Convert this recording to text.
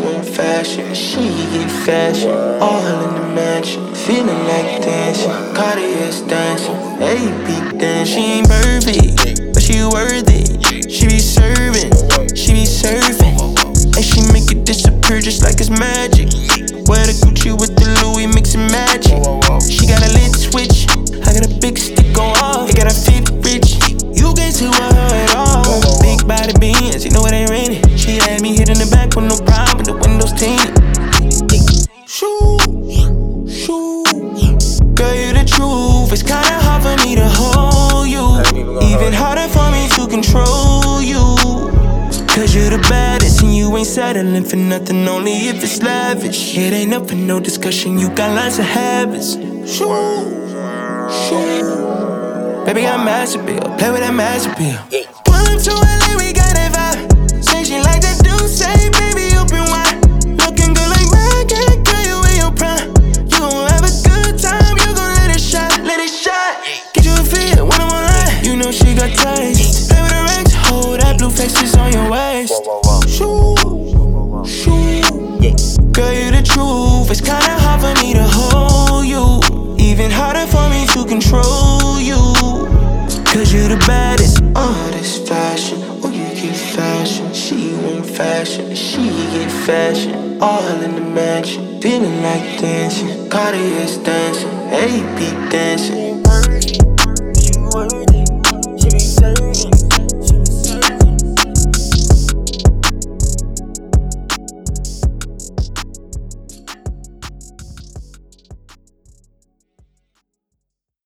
want fashion, she get fashion. All in the mansion, feeling like dancing. Cartier's dancing, AP dancing. She ain't perfect, but she worth it. She be serving, she be serving, and she make it disappear just like it's magic. Wear the Gucci with the Louis, mix and match it. She got a lit switch, I got a big stick on off. It got a fit rich, you get to her at all. Big body beans, you know it ain't raining. She had me hit in the back with no problem, the windows tinted. Shoo, shoo, girl, you the truth. It's kinda hard for me to hold you, even harder for me to control you. Cause you're the baddest and you ain't settling for nothing, only if it's lavish. It ain't up for no discussion, you got lots of habits. Shoo, shoo, baby, I'm master bill, play with that master bill. Pull up to LA, we got that vibe. Say she like that dude, say baby, open wide. Looking good like Megan, girl, you in your prime. You gon' have a good time, you gon' let it shine, let it shine. Get you a feel when I'm online, you know she got taste. Play with the racks, hold that blue face is on your waist. Shoo, shoo, girl, you the truth. It's kinda hard for me to hold you, even harder for me to control you. Cause you the baddest. All this fashion, oh you get fashion. She want fashion, she get fashion. All in the mansion, feeling like dancing. Cartier's dancing, AP dancing.